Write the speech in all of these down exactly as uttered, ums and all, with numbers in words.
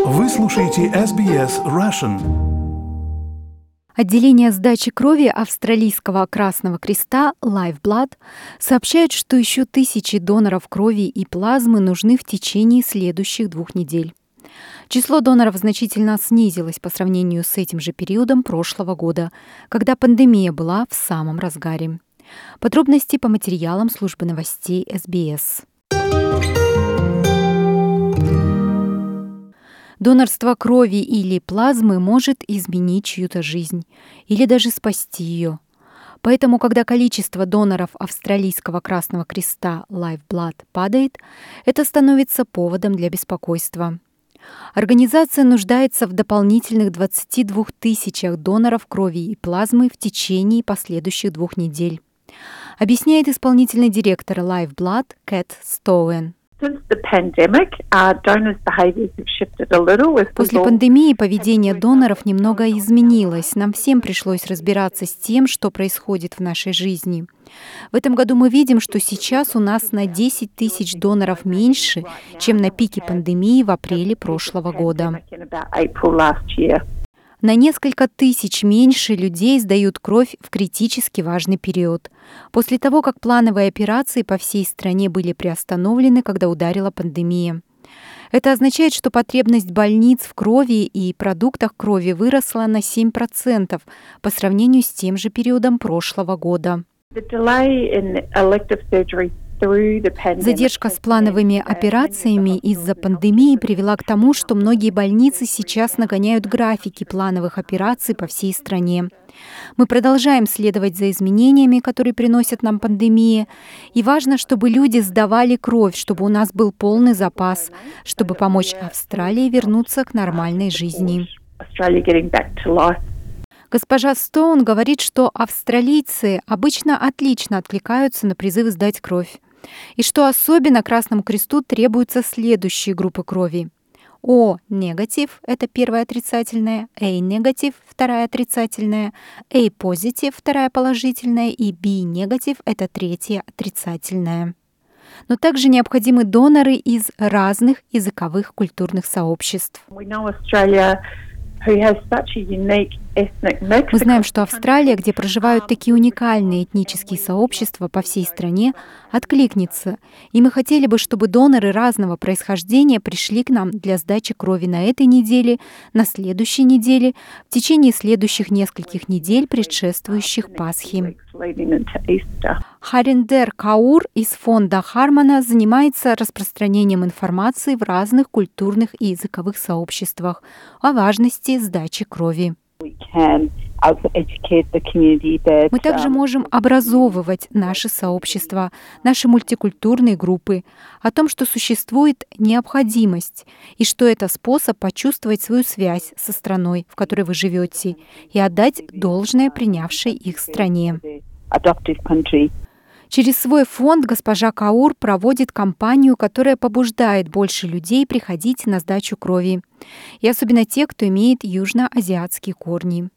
Вы слушаете эс би эс Russian. Отделение сдачи крови Австралийского Красного Креста Lifeblood сообщает, что еще тысячи доноров крови и плазмы нужны в течение следующих двух недель. Число доноров значительно снизилось по сравнению с этим же периодом прошлого года, когда пандемия была в самом разгаре. Подробности по материалам службы новостей эс би эс. Донорство крови или плазмы может изменить чью-то жизнь или даже спасти ее. Поэтому, когда количество доноров Австралийского Красного Креста Lifeblood падает, это становится поводом для беспокойства. Организация нуждается в дополнительных двадцати двух тысячах доноров крови и плазмы в течение последующих двух недель, объясняет исполнительный директор Lifeblood Кэт Стоуэн. После пандемии поведение доноров немного изменилось. Нам всем пришлось разбираться с тем, что происходит в нашей жизни. В этом году мы видим, что сейчас у нас на десять тысяч доноров меньше, чем на пике пандемии в апреле прошлого года. На несколько тысяч меньше людей сдают кровь в критически важный период, после того, как плановые операции по всей стране были приостановлены, когда ударила пандемия. Это означает, что потребность больниц в крови и продуктах крови выросла на семь процентов по сравнению с тем же периодом прошлого года. Задержка с плановыми операциями из-за пандемии привела к тому, что многие больницы сейчас нагоняют графики плановых операций по всей стране. Мы продолжаем следовать за изменениями, которые приносит нам пандемия, и важно, чтобы люди сдавали кровь, чтобы у нас был полный запас, чтобы помочь Австралии вернуться к нормальной жизни. Госпожа Стоун говорит, что австралийцы обычно отлично откликаются на призывы сдать кровь, и что особенно Красному Кресту требуются следующие группы крови. О-негатив – это первая отрицательная, А-негатив – вторая отрицательная, А-позитив – вторая положительная и Би-негатив – это третья отрицательная. Но также необходимы доноры из разных языковых культурных сообществ. Мы знаем, что Австралия, где проживают такие уникальные этнические сообщества по всей стране, откликнется. И мы хотели бы, чтобы доноры разного происхождения пришли к нам для сдачи крови на этой неделе, на следующей неделе, в течение следующих нескольких недель, предшествующих Пасхе. Хариндер Каур из фонда Хармона занимается распространением информации в разных культурных и языковых сообществах о важности сдачи крови. Мы также можем образовывать наши сообщества, наши мультикультурные группы о том, что существует необходимость и что это способ почувствовать свою связь со страной, в которой вы живете, и отдать должное принявшей их стране. Через свой фонд госпожа Каур проводит кампанию, которая побуждает больше людей приходить на сдачу крови, и особенно те, кто имеет южноазиатские корни.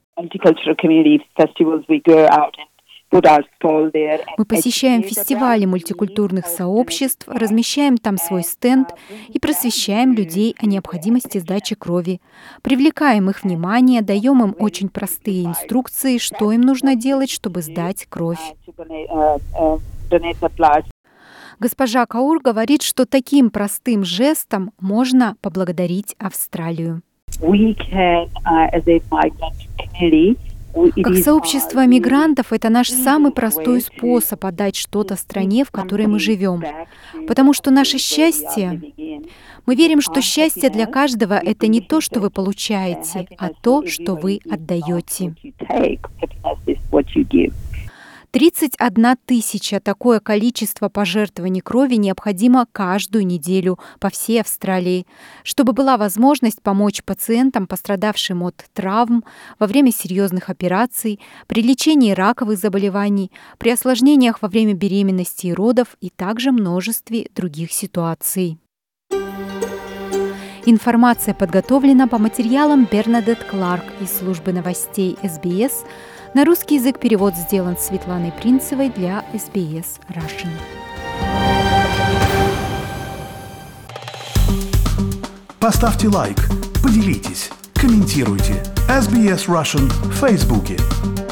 Мы посещаем фестивали мультикультурных сообществ, размещаем там свой стенд и просвещаем людей о необходимости сдачи крови. Привлекаем их внимание, даем им очень простые инструкции, что им нужно делать, чтобы сдать кровь. Госпожа Каур говорит, что таким простым жестом можно поблагодарить Австралию. Как сообщество мигрантов, это наш самый простой способ отдать что-то стране, в которой мы живем. Потому что наше счастье... Мы верим, что счастье для каждого — это не то, что вы получаете, а то, что вы отдаете. тридцать одна тысяча такое количество пожертвований крови необходимо каждую неделю по всей Австралии, чтобы была возможность помочь пациентам, пострадавшим от травм во время серьезных операций, при лечении раковых заболеваний, при осложнениях во время беременности и родов и также множестве других ситуаций. Информация подготовлена по материалам Бернадетт Кларк из службы новостей эс би эс. На русский язык перевод сделан Светланой Принцевой для эс би эс Russian. Поставьте лайк, Поделитесь, комментируйте. эс би эс Russian в Фейсбуке.